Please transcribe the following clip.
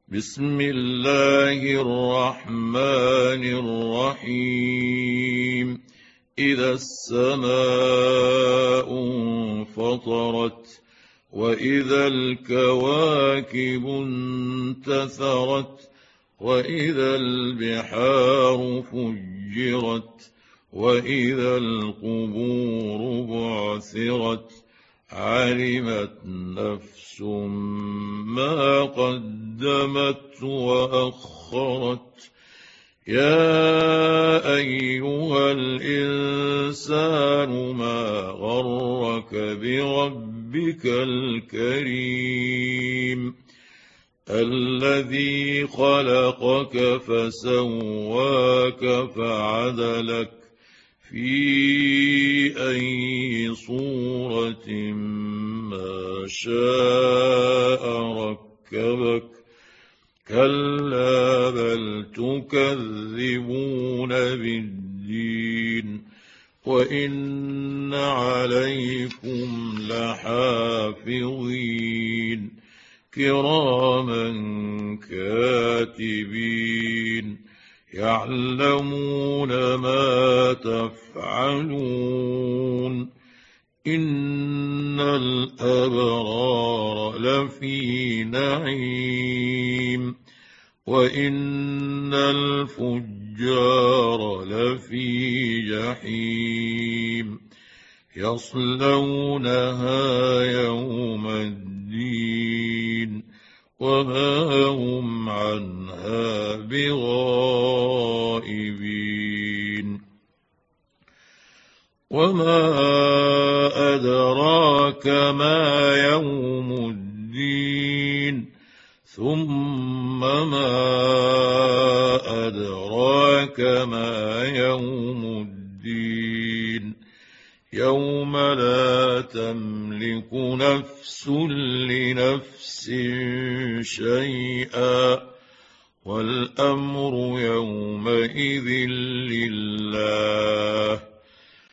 بسم الله الرحمن الرحيم. إذا السماء انفطرت وإذا الكواكب انتثرت وإذا البحار فجرت وإذا القبور بعثرت علمت نفس ما قدمت وأخرت. يا أيها الإنسان ما غرك بربك الكريم الذي خلقك فسواك فعدلك في أي صورة ما شاء ركبك. كلا بل تكذبون بالدين وإن عليكم لحافظين كراما كاتبين يعلمون ما تفعلون. إن الأبرار لفي نعيم وإن الفجار لفي جحيم يصلونها يوم الدين وما هم عنها بغائبين. وما أدراك ما يوم الدين ثم ما أدراك ما يوم الدين يوم لا تملك نفس لنفس شيئا والأمر يومئذ لله